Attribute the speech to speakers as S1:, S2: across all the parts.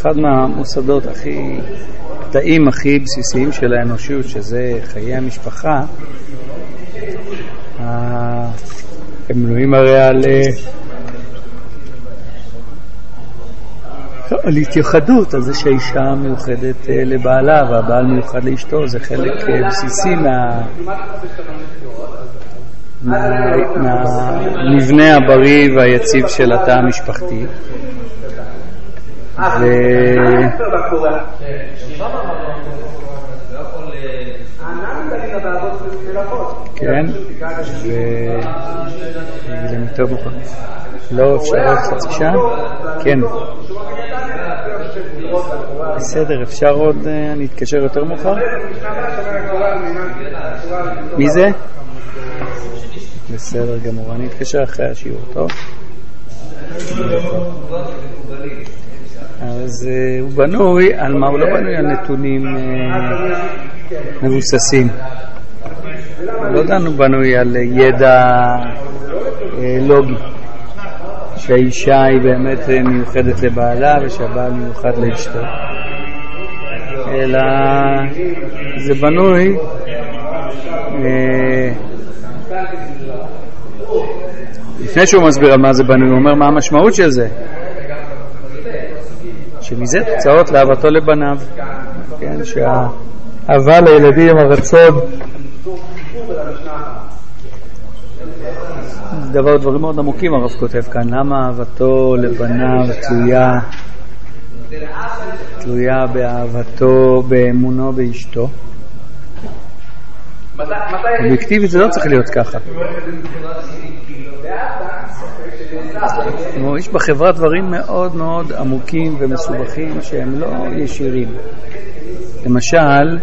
S1: אחד מהמוסדות התאים הכי בסיסיים של האנושות, שזה חיי המשפחה, הם בנויים הרי על התייחדות, על זה שהאישה מיוחדת לבעלה והבעל מיוחד לאשתו. זה חלק בסיסי מהמבנה הבריא והיציב של התא המשפחתי. כן, לא אפשר עוד חצי שעה? כן, בסדר, אפשר עוד, אני אתקשר יותר מאוחר? מי זה? בסדר גמור, אני אתקשר אחרי השיעור, טוב? אז הוא בנוי, על מה הוא לא בנוי? על נתונים מבוססים. לא דנו בנוי על ידע לוגי, שהאישה היא באמת מיוחדת לבעלה ושהבעל מיוחד לאשתו, אלא זה בנוי לפני שהוא מסביר על מה זה בנוי, הוא אומר מה המשמעות של זה, שמזה תוצאות לאהבתו לבניו, כן, שהאהבה לילדים, הרצון, דברים מאוד עמוקים הרב כותב כאן. למה אהבתו לבניו תלויה באהבתו, באמונו באשתו? אובייקטיבית זה לא צריך להיות ככה. יש בחברה דברים מאוד מאוד עמוקים ומסובכים שהם לא ישירים. למשל,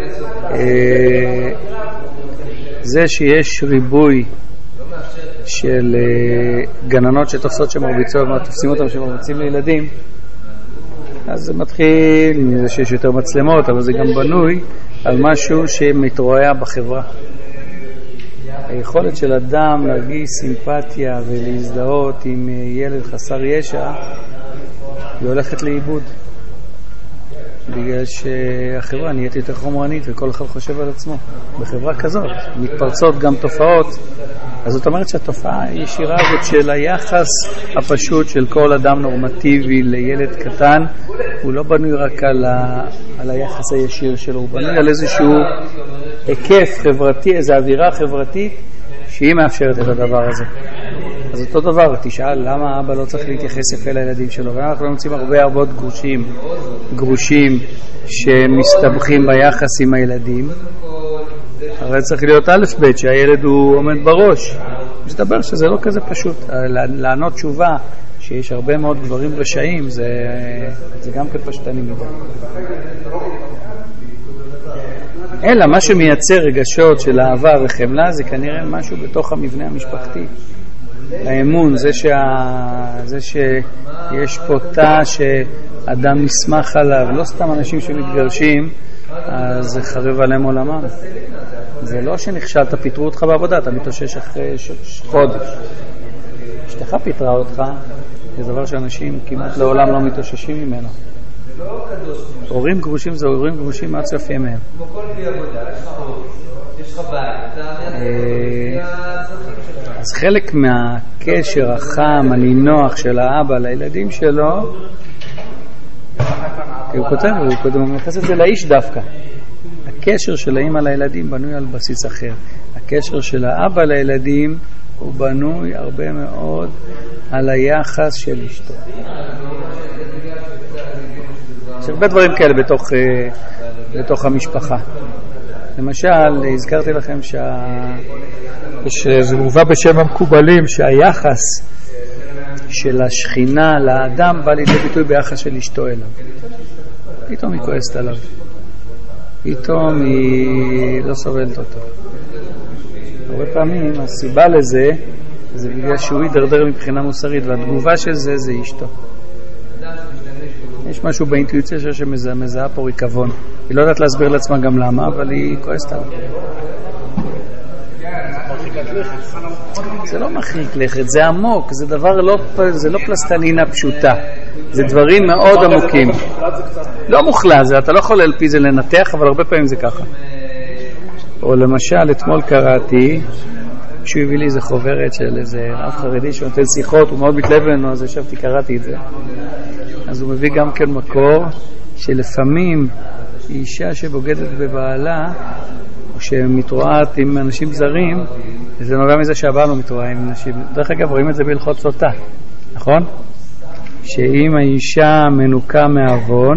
S1: זה שיש ריבוי של גננות שתופסות שמרביצות ותופסים אותם שמרביצים לילדים, אז זה מתחיל מזה שיש יותר מצלמות, אבל זה גם בנוי על משהו שמתרועע בחברה. היכולת של אדם להרגיש סימפתיה ולהזדהות עם ילד חסר ישע היא הולכת לאיבוד, בגלל שהחברה נהיית יותר חומרנית וכל אחד חושב על עצמו. בחברה כזאת מתפרצות גם תופעות, אז זאת אומרת שהתופעה הישירה הזאת של היחס הפשוט של כל אדם נורמטיבי לילד קטן הוא לא בנוי רק על היחס הישיר שלו, הוא בנוי על איזשהו היקף חברתי, איזו אווירה חברתית שהיא מאפשרת את הדבר הזה. אז אותו דבר, תשאל למה אבא לא צריך להתייחס יפה לילדים שלו, ואנחנו נמצאים הרבה גרושים שמסתבכים ביחס עם הילדים. הרי צריך להיות א' ב' שהילד הוא עומד בראש. מסתבר שזה לא כזה פשוט. לענות תשובה שיש הרבה מאוד גברים רשעים זה גם כפשטני מדי. אלא מה שמייצר רגשות של אהבה וחמלה זה כנראה משהו בתוך המבנה המשפחתי. האמון, זה שיש פה תא שאדם נשמח עליו, לא סתם אנשים שמתגרשים אז זה חרב עליהם עולמם. זה לא שנכשלת, פיטרו אותך בעבודה, אתה מתאושש אחרי חודש. אשתך פיטרה אותך, זה דבר שאנשים כמעט לעולם לא מתאוששים ממנו. הורים גרושים זה הורים גרושים מעט סוף ימיהם. כמו כל כלי עבודה, יש לך בית, אז חלק מהקשר החם, הנינוח של האבא לילדים שלו, הוא מייחס את זה לאיש דווקא. הקשר של האמא לילדים בנוי על בסיס אחר. הקשר של האבא לילדים הוא בנוי הרבה מאוד על היחס של אשתו. יש הרבה דברים כאלה בתוך המשפחה. למשל, הזכרתי לכם שזה מובא בשם המקובלים שהיחס של השכינה לאדם בא לידי ביטוי ביחס של אשתו אליו. פתאום היא כועסת עליו, פתאום היא לא סובלת אותו. הרבה פעמים הסיבה לזה זה בגלל שהוא יידרדר מבחינה מוסרית, והתגובה של זה זה אשתו. יש משהו באינטואיציה שמזהה פה ריקבון. היא לא יודעת להסביר לעצמה גם למה, אבל היא כועסת עליו. זה לא מרחיק לכת, זה עמוק, זה דבר זה לא פלסטלינה פשוטה, זה דברים מאוד עמוקים. לא מוחלט, אתה לא יכול על פי זה לנתח, אבל הרבה פעמים זה ככה. או למשל, אתמול קראתי, כשהוא הביא לי איזה חוברת של איזה רב חרדי שנותן שיחות, הוא מאוד מתלהב ממנו, אז ישבתי, קראתי את זה. אז הוא מביא גם כן מקור, שלפעמים אישה שבוגדת בבעלה, או שמתרועעת עם אנשים זרים, זה נובע מזה שהבעל לא מתרועע עם אנשים. דרך אגב, רואים את זה בהלכות סוטה, נכון? שאם האישה מנוקה מעוון,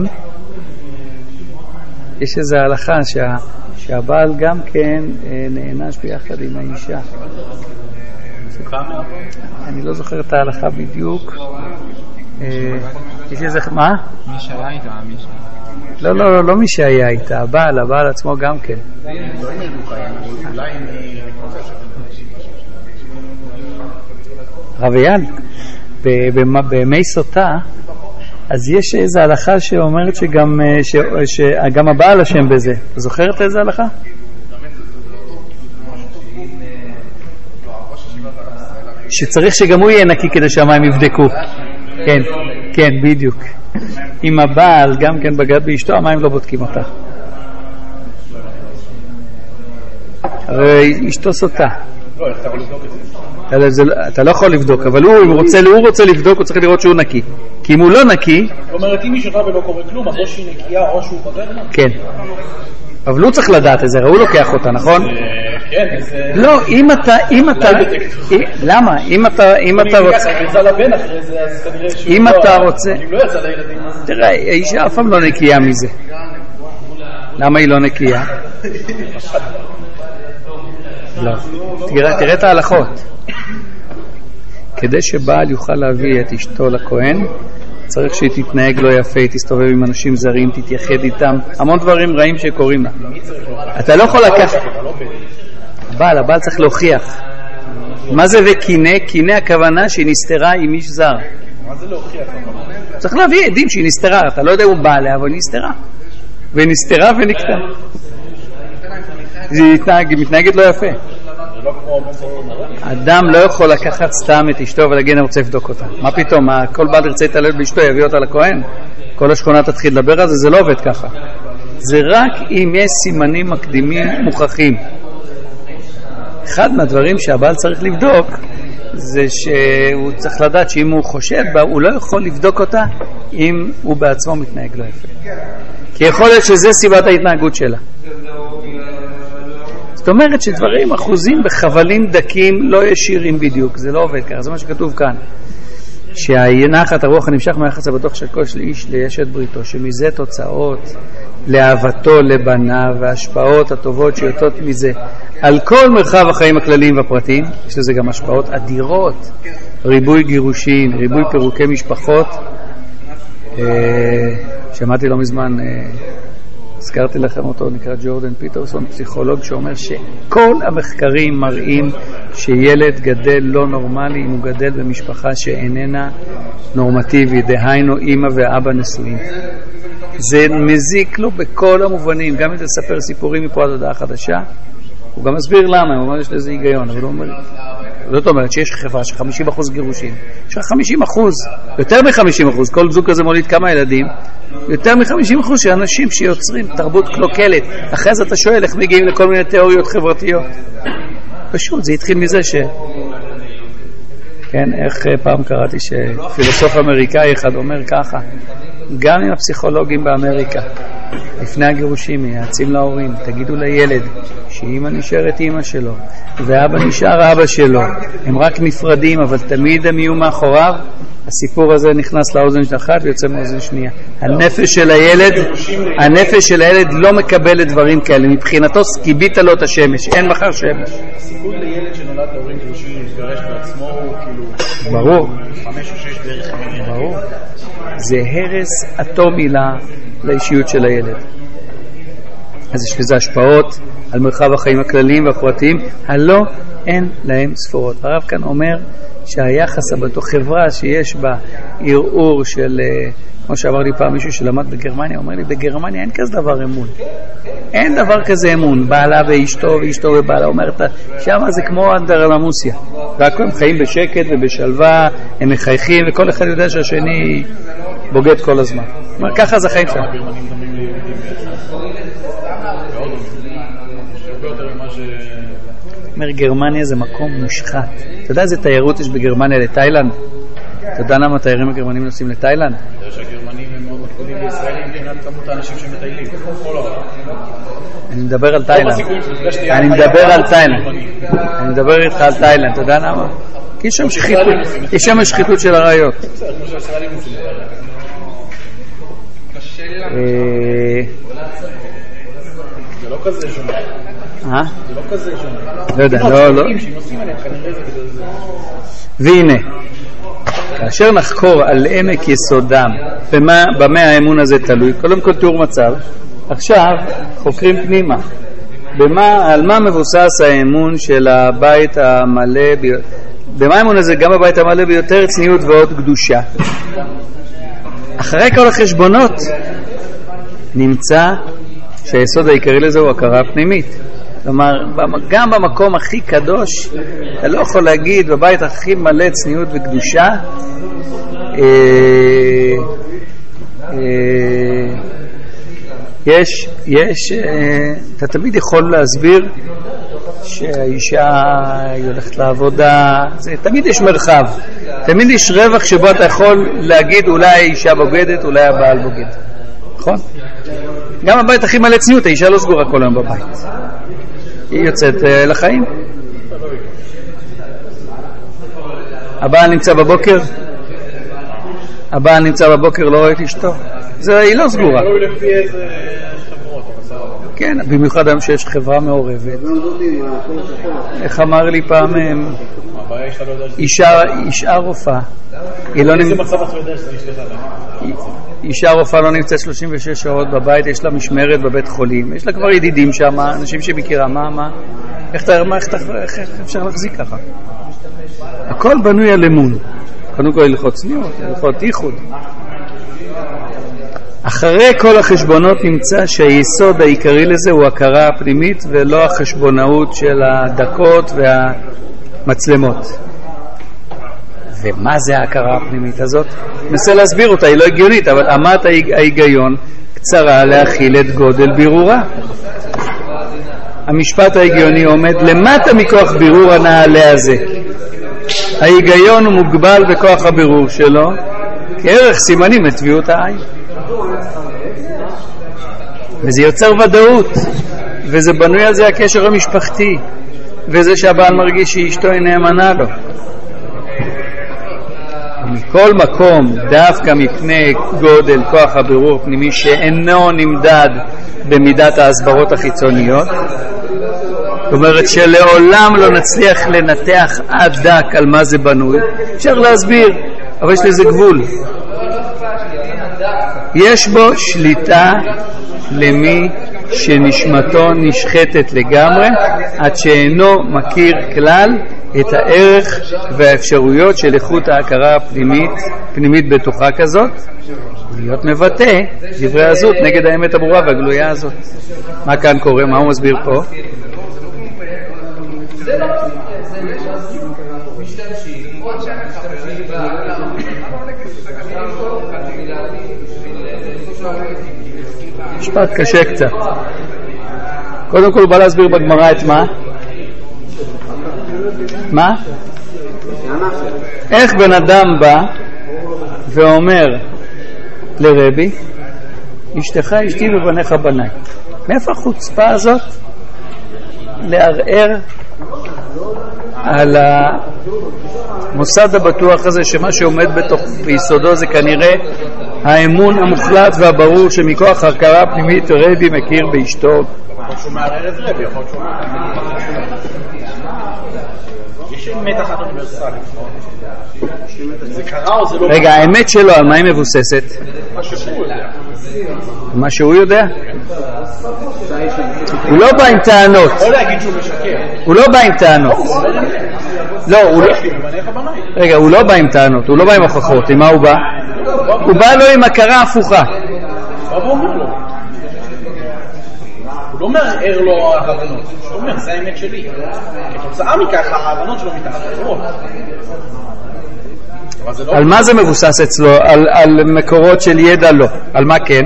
S1: יש איזו הלכה שהבעל גם כן נענש ביחד עם האישה. אני לא זוכר את ההלכה בדיוק. יש איזה... מה?
S2: מי שהיה איתה,
S1: לא מי שהיה איתה, הבעל עצמו גם כן. רב אייל, בימי סוטה, אז יש איזו הלכה שאומרת שגם הבעל אשם בזה. אתה זוכרת איזו הלכה? שצריך שגם הוא יהיה נקי כדי שהמים יבדקו. כן, בדיוק. אם הבעל גם כן בגד באשתו, המים לא בודקים אותה. הרי אשתו סוטה. אתה לא יכול לבדוק, אבל הוא רוצה לבדוק, הוא צריך לראות שהוא נקי. כי אם הוא לא נקי...
S3: זאת אומרת, אם היא שותה ולא קורה כלום, אז או שהיא נקייה או שהוא בגד?
S1: כן. אבל הוא צריך לדעת את זה, הוא לוקח אותה, נכון?
S3: כן,
S1: לא, אם אתה... למה? אם אתה רוצה... אם אתה רוצה... תראה, האישה אף פעם לא נקייה מזה. למה היא לא נקייה? לא. תראה את ההלכות. כדי שבעל יוכל להביא את אשתו לכהן, צריך שהיא תתנהג לא יפה, היא תסתובב עם אנשים זרים, תתייחד איתם, המון דברים רעים שקורים לה. אתה לא יכול לקחת... הבעל צריך להוכיח. מה זה וקינא? קינא הכוונה שהיא נסתרה עם איש זר.
S3: מה זה להוכיח?
S1: צריך להביא עדים שהיא נסתרה, אתה לא יודע הוא בא עליה, אבל היא נסתרה. והיא נסתרה ונקטה. היא מתנהגת לא יפה. אדם לא יכול לקחת סתם את אשתו ולהגיד אני רוצה לבדוק אותה. מה פתאום? כל בעל ירצה להתעלל באשתו יביא אותה לכהן? כל השכונה תתחיל לדבר על זה? זה לא עובד ככה. זה רק אם יש סימנים מקדימים מוכחים. אחד מהדברים שהבעל צריך לבדוק זה שהוא צריך לדעת שאם הוא חושד בה הוא לא יכול לבדוק אותה אם הוא בעצמו מתנהג לא יפה, כי יכול להיות שזה סיבת ההתנהגות שלה. זאת אומרת שדברים אחוזים בחבלים דקים לא ישירים בדיוק, זה לא עובד ככה. זה מה שכתוב כאן, שהנחת הרוח הנמשך מהיחס הבטוח של כל איש לישת בריתו, שמזה תוצאות לאהבתו לבניו וההשפעות הטובות שיוצאות מזה על כל מרחב החיים הכלליים והפרטיים. יש לזה גם השפעות אדירות, ריבוי גירושין, ריבוי פירוקי משפחות. שמעתי לא מזמן, הזכרתי לכם אותו, נקרא ג'ורדן פיטרסון, פסיכולוג, שאומר שכל המחקרים מראים שילד גדל לא נורמלי אם הוא גדל במשפחה שאיננה נורמטיבית, דהיינו אמא ואבא נשואים. זה מזיק לו בכל המובנים, גם אם תספר סיפורים מפה עד הודעה חדשה, הוא גם מסביר למה, הוא אומר יש לזה היגיון, אבל הוא אומר, זאת אומרת שיש חברה של 50% גירושים, יש 50%, יותר מ-50%, כל זוג כזה מוליד כמה ילדים, יותר מ-50% של אנשים שיוצרים תרבות קלוקלת. אחרי זה אתה שואל איך מגיעים לכל מיני תיאוריות חברתיות. פשוט, זה התחיל מזה כן, איך פעם קראתי שפילוסוף אמריקאי אחד אומר ככה, גם עם הפסיכולוגים באמריקה, לפני הגירושים מייעצים להורים, תגידו לילד שאמא נשארת אמא שלו ואבא נשאר אבא שלו, הם רק נפרדים אבל תמיד הם יהיו מאחוריו. הסיפור הזה נכנס לאוזן של אחת ויוצא מאוזן שנייה. הנפש של הילד לא מקבל את דברים כאלה, מבחינתו סקיבית לו את השמש, אין מחר שמש.
S3: הסיכוי לילד שנולד להורים גרושים להתגרש בעצמו הוא כאילו
S1: ברור,
S3: 5 או 6 בערך.
S1: ברור. זה הרס אטומי לאישיות של הילד. אז יש לזה השפעות על מרחב החיים הכלליים והפרטיים, הלא אין להם ספורות. הרב כאן אומר שהיחס הבטוח, חברה שיש בה ערעור של כמו שאמר לי פעם מישהו שלמד בגרמניה, אומר לי, בגרמניה אין כזה דבר אמון. אין דבר כזה אמון. בעלה ואשתו, ואשתו ובעלה. אומרת, שם זה כמו אנדרלמוסיה. והכל הם חיים בשקט ובשלווה, הם מחייכים, וכל אחד יודע שהשני בוגד כל הזמן. אומר, ככה זה חיים שם. אומר, גרמניה זה מקום מושחת. אתה יודע איזה תיירות יש בגרמניה לתאילנד? אתה יודע למה תיירים הגרמנים נוסעים לתאילנד?
S3: אתה יודע שהגרמנים הם מאוד מקפידים בישראל מבחינת כמות האנשים שמטיילים כל העולם.
S1: אני מדבר על תאילנד. אני מדבר איתך על תאילנד. אתה יודע למה? כי יש שם שחיתות של הראיות.
S3: זה לא כזה שונה. זה לא כזה שונה.
S1: לא יודע, לא. והנה, כאשר נחקור על עמק יסודם, במה האמון הזה תלוי, קודם כל תיאור מצב, עכשיו חוקרים פנימה. על מה מבוסס האמון של הבית המלא ביותר? במה האמון הזה? גם הבית המלא ביותר, צניעות ועוד קדושה. אחרי כל החשבונות נמצא שהיסוד העיקרי לזה הוא הכרה פנימית. כלומר, גם במקום הכי קדוש, אתה לא יכול להגיד, בבית הכי מלא צניעות וקדושה, אתה תמיד יכול להסביר שהאישה הולכת לעבודה, תמיד יש מרחב, תמיד יש רווח שבו אתה יכול להגיד אולי האישה בוגדת, אולי הבעל בוגד, נכון? גם הבית הכי מלא צניעות, האישה לא סגורה כל היום בבית, היא יוצאת לחיים. הבעל נמצא בבוקר, לא רואה את אשתו, היא לא סגורה. כן, במיוחד היום שיש חברה מעורבת. איך אמר לי פעם אישה רופאה, אישה רופאה לא נמצאת 36 שעות בבית, יש לה משמרת בבית חולים, יש לה כבר ידידים שם, אנשים שמכירה, איך אפשר להחזיק ככה? הכל בנוי על אמון. קודם כל הלכות צניעות, הלכות ייחוד. אחרי כל החשבונות נמצא שהיסוד העיקרי לזה הוא הכרה הפנימית ולא החשבונאות של הדקות והמצלמות. ומה זה ההכרה הפנימית הזאת? נסה להסביר אותה, היא לא הגיונית, אבל אמת ההיגיון קצרה להכיל את גודל בירורה. המשפט ההגיוני עומד למטה מכוח בירור הנעלה הזה. ההיגיון הוא מוגבל בכוח הבירור שלו, כערך סימנים לטביעות העין. וזה יוצר ודאות, וזה בנוי על זה הקשר המשפחתי, וזה שהבעל מרגיש שאשתו היא נאמנה לו. מכל מקום, דווקא מפני גודל כוח הבירור הפנימי שאינו נמדד במידת ההסברות החיצוניות, זאת אומרת שלעולם לא נצליח לנתח עד דק על מה זה בנוי, אפשר להסביר, אבל יש לזה גבול. יש בו שליטה למי שנשמתו נשחטת לגמרי, עד שאינו מכיר כלל את הערך והאפשרויות של איכות ההכרה הפנימית בטוחה כזאת, להיות מבטא דברי הזאת נגד האמת הברורה והגלויה הזאת. מה כאן קורה? מה הוא מסביר פה? משפט קשה קצת. קודם כל הוא בא להסביר בגמרא את מה? מה? איך בן אדם בא ואומר לרבי, אשתך אשתי ובניך בניי. מאיפה החוצפה הזאת לערער על המוסד הבטוח הזה, שמה שעומד ביסודו זה כנראה האמון המוחלט והברור שמכוח ההכרה הפנימית רבי מכיר באשתו.
S3: הוא מערער את רבי, יכול להיות שהוא יש מתח אוניברסלי. זה קרה או זה לא?
S1: רגע, האמת שלו על מה היא מבוססת? מה שהוא יודע. הוא לא בא עם טענות.
S3: יכול להגיד שהוא משקר.
S1: הוא לא בא עם טענות. לא, הוא לא... רגע, הוא לא בא עם טענות, הוא לא בא עם הוכחות. עם מה הוא בא? הוא בא לו עם הכרה הפוכה.
S3: הוא אומר לו. הוא לא מערער לו ההבנות. הוא אומר, זה האמת שלי. כתוצאה מכך, ההבנות שלו מתאחרות.
S1: על מה זה מבוסס אצלו? על מקורות של ידע לא. על מה כן?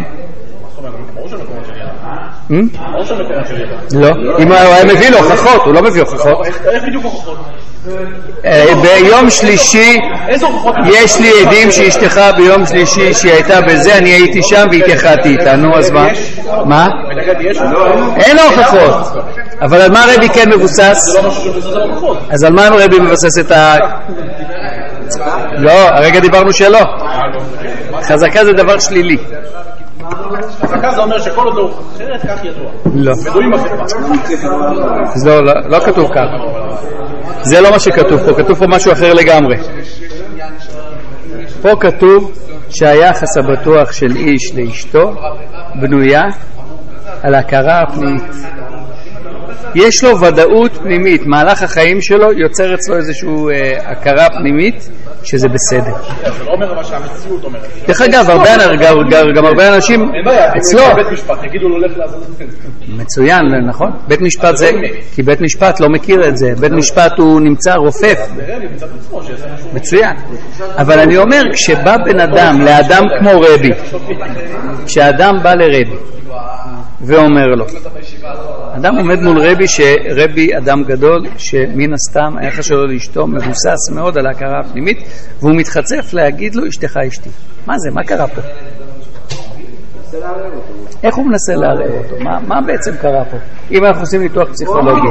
S1: לא. אם הוא היה מביא לו הוכחות, הוא לא מביא הוכחות.
S3: איך בדיוק הוכחות?
S1: ביום שלישי יש לי עדים שאשתך ביום שלישי שהיא הייתה בזה, אני הייתי שם והתייחדתי איתה. נו, אז מה? מה? אין הוכחות. אבל על מה הרבי כן מבוסס? אז על מה הרבי מבסס את ה... לא, הרגע דיברנו שלא. חזקה זה דבר שלילי.
S3: חזקה זה אומר שכל עוד לא אחרת כך ידוע.
S1: לא.
S3: ידועים אחרת.
S1: לא כתוב כך. זה לא מה שכתוב פה, כתוב פה משהו אחר לגמרי. פה כתוב שהיחס הבטוח של איש לאשתו בנויה על ההכרה הפנימית. יש לו ודאות פנימית, מהלך החיים שלו יוצר אצלו איזושהי הכרה פנימית שזה בסדר.
S3: זה לא אומר מה שהמציאות אומרת.
S1: דרך אגב, גם הרבה אנשים אצלו.
S3: בית משפט, יגידו לו לך לעזור את זה.
S1: מצוין, נכון? בית משפט זה, כי בית משפט לא מכיר את זה. בית משפט הוא נמצא רופף. מצוין. אבל אני אומר, כשבא בן אדם לאדם כמו רבי, כשאדם בא לרבי ואומר לו, אדם עומד מול רבי, שרבי אדם גדול שמן הסתם היחס שלו לאשתו מבוסס מאוד על ההכרה הפנימית, והוא מתחצף להגיד לו אשתך אשתי. מה זה? מה קרה פה? איך הוא מנסה לערער אותו? מה בעצם קרה פה? אם אנחנו עושים ניתוח פסיכולוגי,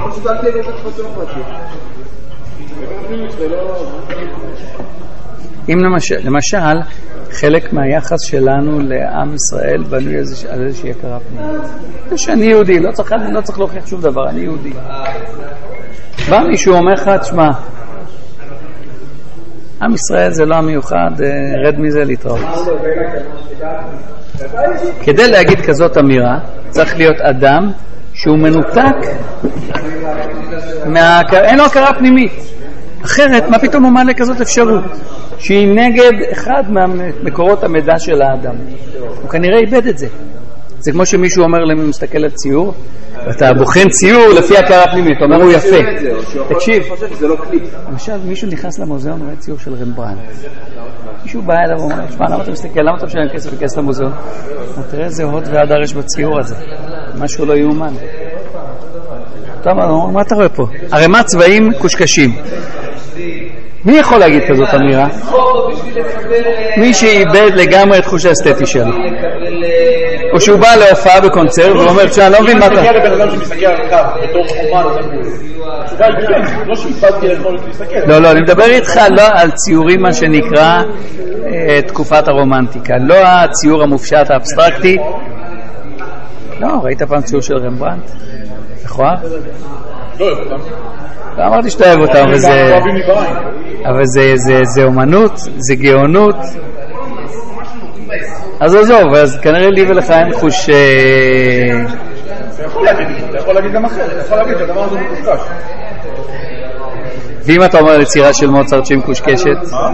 S1: אם למשל חלק מהיחס שלנו לעם ישראל בנוי על איזושהי הכרה פנימית, שאני יהודי, לא צריך להוכיח שום דבר, אני יהודי. בא מישהו אומר לך, תשמע, עם ישראל זה לא המיוחד, רד מזה להתראות. כדי להגיד כזאת אמירה צריך להיות אדם שהוא מנותק אין לו הכרה פנימית, אחרת מה פתאום הוא מעלה כזאת אפשרות שהיא נגד אחד מהמקורות המידע של האדם? הוא כנראה איבד את זה. זה כמו שמישהו אומר למי מסתכל על ציור, אתה בוחן ציור לפי הכרה פנימית, אתה אומר הוא יפה. תקשיב, למשל מישהו נכנס למוזיאון וראה ציור של רמברנט, מישהו בא אליו ואומר, שמע, למה אתה מסתכל, למה אתה משלם כסף וכסף למוזיאון? תראה איזה הוד והדר יש בציור הזה, משהו לא יאומן. אתה אומר, מה אתה רואה פה? ערימת צבעים קושקשים. מי יכול להגיד כזאת אמירה? מי שאיבד לגמרי את חוש האסתטי שלו, או שהוא בא להופעה בקונצרט ואומר שאני לא מבין מה אתה...
S3: תגיע לבן אדם שמסתכל על הקו בתור חומן, לא שאיבדתי יכולת להסתכל.
S1: לא, אני מדבר איתך לא על ציורים מה שנקרא תקופת הרומנטיקה, לא הציור המופשט האבסטרקטי. לא, ראית פעם ציור של רמברנט? נכון?
S3: לא אוהב אותם.
S1: לא אמרתי שאתה אוהב אותם, אבל זה אומנות, זה גאונות. אז עזוב, אז כנראה לי ולך אין חוש...
S3: אתה יכול להגיד גם אחרת, אתה יכול להגיד שהדבר הזה מקושקש.
S1: ואם אתה אומר לצירה של מוצרט שהיא מקושקשת?
S3: מה?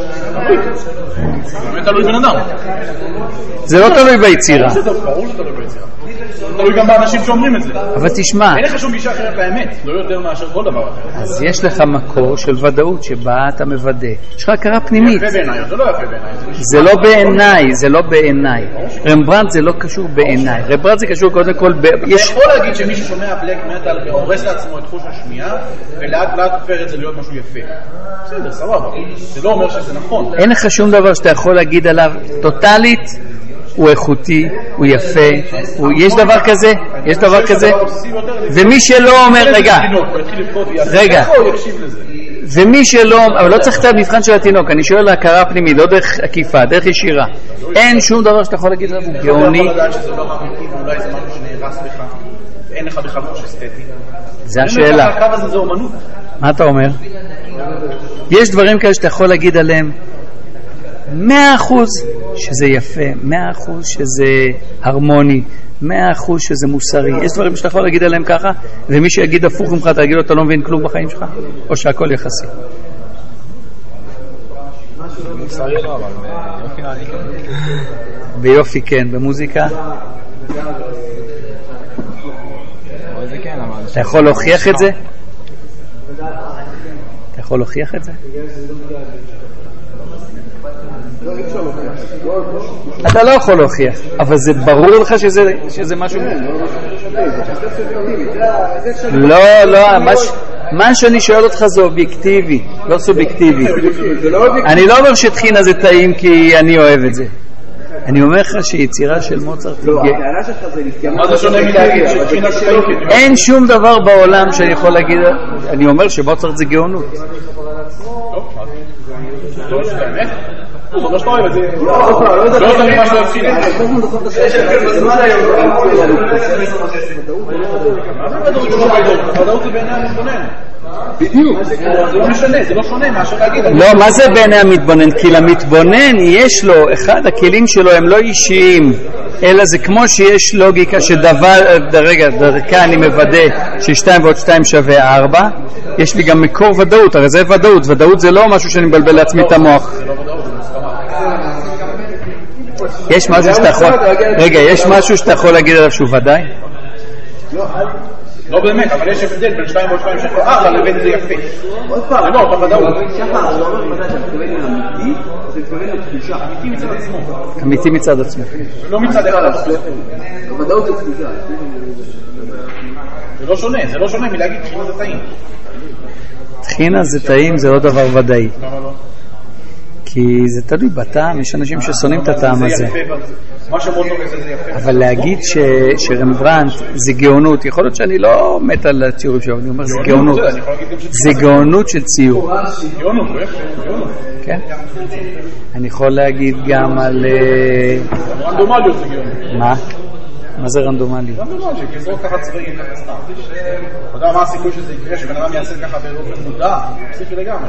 S3: זה תלוי בן אדם.
S1: זה לא תלוי ביצירה.
S3: ברור שזה תלוי ביצירה. זה תלוי גם באנשים שאומרים את זה.
S1: אבל תשמע,
S3: אין לך שום גישה אחרת לאמת, לא יותר מאשר כל דבר אחר.
S1: אז יש לך מקור של ודאות שבה אתה מוודא. יש לך הכרה פנימית.
S3: יפה בעיניי, זה לא יפה בעיניי.
S1: זה לא בעיניי, זה לא בעיניי. רמברנט זה לא קשור בעיניי. רמברנט זה קשור קודם כל
S3: אתה יכול להגיד שמי ששומע בלק מטל והורס לעצמו את חוש השמיעה, ולאט לאט הופך את זה להיות משהו יפה. בסדר, סבבה. זה לא אומר שזה נכון.
S1: אין לך שום דבר שאתה יכול להגיד עליו טוטלית, הוא איכותי, הוא יפה, יש דבר כזה? יש דבר כזה? ומי שלא אומר, רגע, ומי שלא, אבל לא צריך את המבחן של התינוק, אני שואל להכרה פנימית, לא דרך עקיפה, דרך ישירה. אין שום דבר שאתה יכול להגיד עליו, הוא גאוני.
S3: אתה יכול לדעת שזה לא אמיתי, ואולי זה משהו שנהרס בך, ואין לך בכלל חוש אסתטי.
S1: זה השאלה.
S3: הקו הזה זה אומנות.
S1: מה אתה אומר? יש דברים כאלה שאתה יכול להגיד עליהם, 100% שזה יפה, 100% שזה הרמוני, 100% שזה מוסרי. יש דברים שאתה יכול להגיד עליהם ככה, ומי שיגיד הפוך ממך, תגיד לו, אתה לא מבין כלום בחיים שלך, או שהכל יחסי.
S3: מוסרי לא, אבל ביופי נעני כן.
S1: ביופי כן, במוזיקה. אתה יכול להוכיח את זה? אתה יכול להוכיח את זה? אתה לא יכול להוכיח, אבל זה ברור לך שזה משהו... לא, מה שאני שואל אותך זה אובייקטיבי, לא סובייקטיבי. אני לא אומר שטחינה זה טעים כי אני אוהב את זה. אני אומר לך שיצירה של מוצרט אין שום דבר בעולם שאני יכול להגיד. אני אומר שמוצרט זה גאונות.
S3: לא שאתה אוהב את זה. לא זה ממש לא התחיל את זה. ודאות זה בעיני המתבונן. בדיוק. זה לא משנה, זה לא שונה מאשר להגיד.
S1: לא, מה זה בעיני המתבונן? כי למתבונן יש לו, אחד הכלים שלו הם לא אישיים, אלא זה כמו שיש לוגיקה שדבר, רגע, דרכה אני מוודא ש2 ועוד 2 שווה 4, יש לי גם מקור ודאות, הרי זה ודאות, ודאות זה לא משהו שאני מבלבל לעצמי את המוח. יש משהו שאתה יכול, רגע, יש משהו שאתה יכול להגיד עליו שהוא ודאי?
S3: לא באמת, אבל יש הבדל בין 2 ועוד 2 שווה 4 לבין זה יפה. עוד פעם, זה לא, אתה ודאות. שחר, זה אומר ודאי, אתה מתכוון לאמיתי, זה מתכוון לתחושה. אמיתי מצד עצמו.
S1: אמיתי מצד עצמו.
S3: לא מצד אחד.
S2: ודאות זה תחושה.
S3: זה לא שונה מלהגיד תחינה זה טעים.
S1: תחינה זה טעים, זה לא דבר ודאי.
S3: למה לא?
S1: כי זה תלוי בטעם, יש אנשים ששונאים את הטעם הזה. אבל להגיד שרמברנט זה גאונות, יכול להיות שאני לא מת על הציורים שלו, אני אומר זה גאונות. זה גאונות של ציור.
S3: גאונות,
S1: כן? אני יכול להגיד גם על...
S3: רנדומליות זה גאונות.
S1: מה? מה זה רנדומליות?
S3: רנדומליות, כי זה ככה צבאי, ככה סתם. אתה יודע מה הסיכוי שזה יקרה, שבן אדם יעשה ככה באופן מודע? פסיכי לגמרי.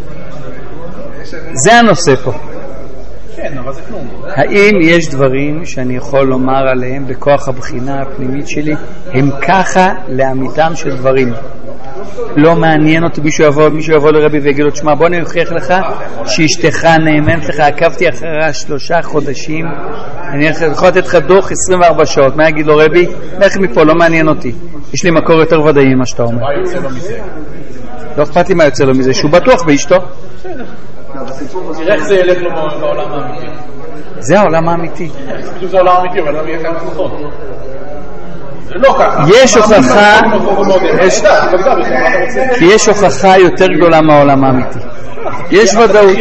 S1: זה הנושא פה.
S3: כן, אבל זה כלום.
S1: האם יש דברים שאני יכול לומר עליהם בכוח הבחינה הפנימית שלי, הם ככה לאמיתם של דברים? לא מעניין אותי מישהו יבוא לרבי ויגיד לו, תשמע, בוא אני אוכיח לך שאשתך נאמנת לך, עקבתי אחריה 3 חודשים, אני יכול לתת לך דוח 24 שעות, מה יגיד לו רבי? לך מפה, לא מעניין אותי, יש לי מקור יותר ודאי ממה שאתה אומר.
S3: מה יוצא לו מזה?
S1: לא אכפת לי מה יוצא לו מזה, שהוא בטוח באשתו.
S3: תראה איך זה ילך לו בעולם האמיתי.
S1: זה העולם האמיתי.
S3: זה העולם האמיתי, אבל לא יהיה כאן נכון. זה לא ככה.
S1: יש הוכחה, כי יש הוכחה יותר גדולה מהעולם האמיתי. יש ודאות.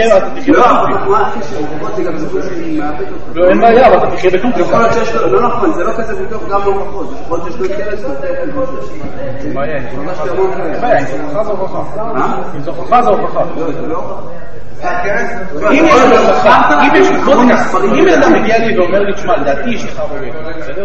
S3: לא, אין בעיה, אבל אתה תחיה בטוח.
S2: לא נכון, זה לא כזה בטוח גם במחוז. יכול להיות שיש לו אינטרס יותר.
S3: בעיה, אם זו הוכחה זו הוכחה. אם זו הוכחה זו הוכחה. אם בן אדם מגיע לי ואומר לי, תשמע, לדעתי יש לך בוגד, בסדר?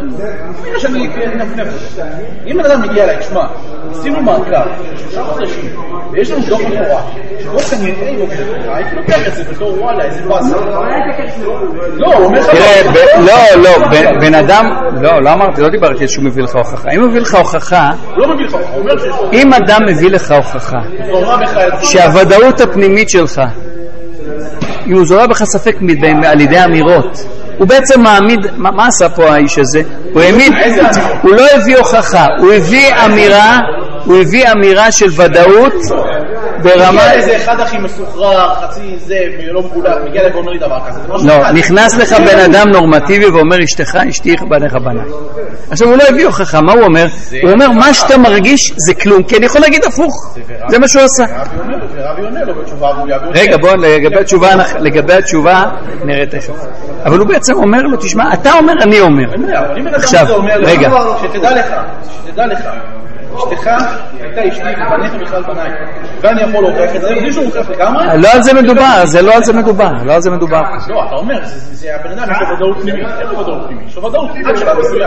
S3: אם בן אדם מגיע לי, תשמע, עשינו מעקב 3 חודשים ויש לנו דוח מפורט שבו כנראה היא בוגדת, הייתי לוקח את זה בתור וואלה, איזה באסה. לא, הוא אומר לך
S1: לא, בן אדם, לא אמרתי, לא דיברתי שהוא מביא לך הוכחה. אם מביא לך הוכחה,
S3: לא מביא לך הוכחה, הוא אומר שיש לו.
S1: אם אדם מביא לך הוכחה שהוודאות הפנימית שלך אם הוא זורע בך ספק על ידי אמירות, הוא בעצם מעמיד, מה עשה פה האיש הזה? הוא לא הביא הוכחה, הוא הביא אמירה של ודאות ברמה...
S3: איזה אחד הכי מסוחרר, חצי זה, לא מגולק, מגיע לב ואומר לי דבר כזה.
S1: לא, נכנס לך בן אדם נורמטיבי ואומר אשתי בניך בניי. עכשיו הוא לא הביא הוכחה, מה הוא אומר? הוא אומר מה שאתה מרגיש זה כלום, כי אני יכול להגיד הפוך, זה מה שהוא עשה.
S3: רבי עונה לו בתשובה,
S1: רגע בוא, לגבי התשובה נראה תכף. אבל הוא בעצם אומר לו, תשמע, אתה אומר, אני אומר. עכשיו, רגע.
S3: שתדע לך, אשתך הייתה אשתי ובניך בכלל בניי. ואני יכול להוכיח את זה, בלי שהוא הוכיח לגמרי.
S1: לא על זה מדובר, זה לא על זה מדובר.
S3: לא, אתה אומר, זה הבן אדם, יש לו ודאות פנימית. אין לו ודאות פנימית, יש לו ודאות פנימית שלה מסוים.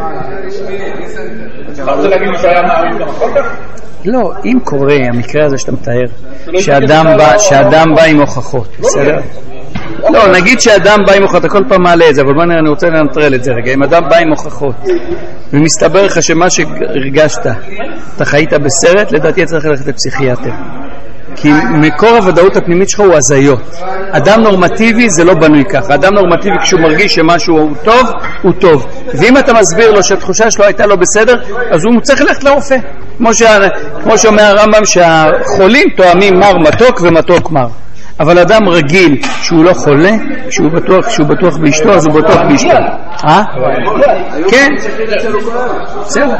S3: אתה רוצה להגיד לי שהיה מאמין גם אחר כך?
S1: לא, אם קורה המקרה הזה שאתה מתאר, שאדם בא עם הוכחות, בסדר? לא, נגיד שאדם בא עם הוכחות, אתה כל פעם מעלה את זה, אבל בוא נראה, אני רוצה לנטרל את זה רגע. אם אדם בא עם הוכחות, ומסתבר לך שמה שהרגשת, אתה חיית בסרט, לדעתי צריך ללכת לפסיכיאטר. כי מקור הוודאות הפנימית שלך הוא הזיות. אדם נורמטיבי זה לא בנוי ככה. אדם נורמטיבי כשהוא מרגיש שמשהו הוא טוב, הוא טוב. ואם אתה מסביר לו שהתחושה שלו הייתה לא בסדר, אז הוא צריך ללכת לרופא. כמו שאומר הרמב"ם שהחולים תואמים מר מתוק ומתוק מר. אבל אדם רגיל שהוא לא חולה, כשהוא בטוח באשתו, אז הוא בטוח באשתו. כן. בסדר.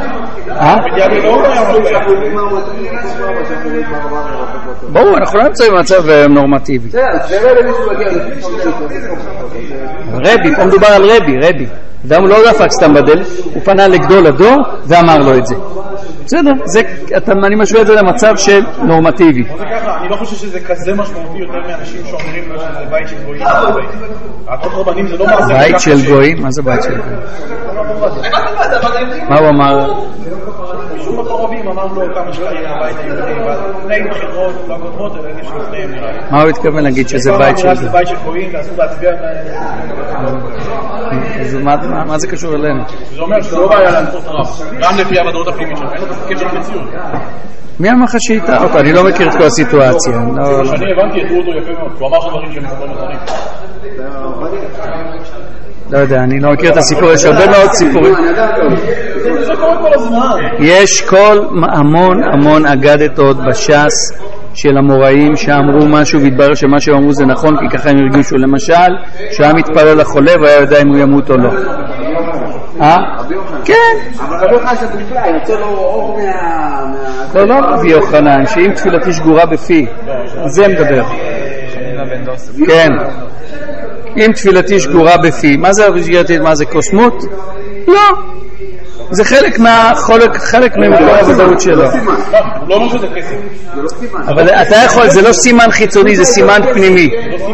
S1: ברור, אנחנו לא נמצאים במצב נורמטיבי. רבי, פה מדובר על רבי. אדם לא דפק סתם בדלת, הוא פנה לגדול הדור ואמר לו את זה. בסדר, אני משווה את זה למצב של נורמטיבי.
S3: אני לא חושב שזה כזה משמעותי יותר מאנשים שאומרים לו שזה בית של גויים. העתות רבנים זה לא מעשה.
S1: בית של גויים? מה זה בית של גויים? מה הוא אמר?
S3: שום מקורבים אמר לו כמה שקיים הבית היהודי, לפני בחירות, לא קודמות, אלא יש לפניהם נראה לי.
S1: מה הוא התכוון להגיד שזה בית של גויים?
S3: זה בית של גויים ואסור להצביע.
S1: מה זה קשור אלינו?
S3: זה אומר שזה לא בעיה להנחות הרב, גם לפי הוודאות הפנימית שלנו, אין לו קשר למציאות.
S1: מי אמר לך שאיתה? אני לא מכיר את כל הסיטואציה.
S3: כשאני הבנתי, ידעו אותו יפה מאוד, הוא אמר שדברים שהם לא נכונים.
S1: לא יודע, אני לא מכיר את הסיפור, יש הרבה מאוד סיפורים.
S3: זה קורה כל הזמן.
S1: יש המון אגדתות בש"ס של המוראים שאמרו משהו והתברר שמה שהם אמרו זה נכון, כי ככה הם הרגישו. למשל, שהיה מתפלל לחולה והיה יודע אם הוא ימות או לא. כן.
S2: אבל רבי יוחנן שזה נפלא, יוצא לו אור מה...
S1: לא רבי יוחנן, שאם תפילתי שגורה בפי, זה מדבר. כן. אם תפילתי שגורה בפי, מה זה קוסמות? לא. זה חלק ממקור הוודאות שלו.
S3: לא אומר שזה כסף.
S1: אבל אתה יכול, זה לא סימן חיצוני, זה סימן פנימי.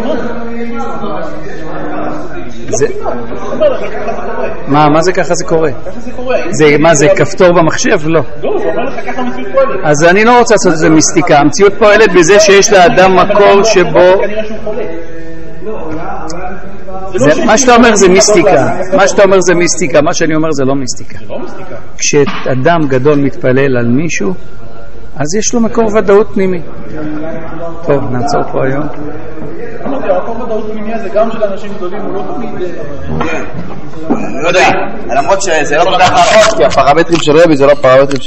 S1: מה זה ככה זה קורה? מה זה כפתור במחשב? לא. אז אני לא רוצה לעשות את זה מיסטיקה. המציאות פועלת בזה שיש לאדם מקור שבו מה שאתה אומר זה מיסטיקה. מה שאני אומר זה לא מיסטיקה. כשאדם גדול מתפלל על מישהו, אז יש לו מקור ודאות פנימי. טוב, נעצור פה היום.
S3: המקור ודאות פנימי הזה גם של אנשים גדולים הוא לא תמיד...
S2: לא יודע, למרות שזה לא פרמטרים, כי הפרמטרים של רבי זה לא פרמטרים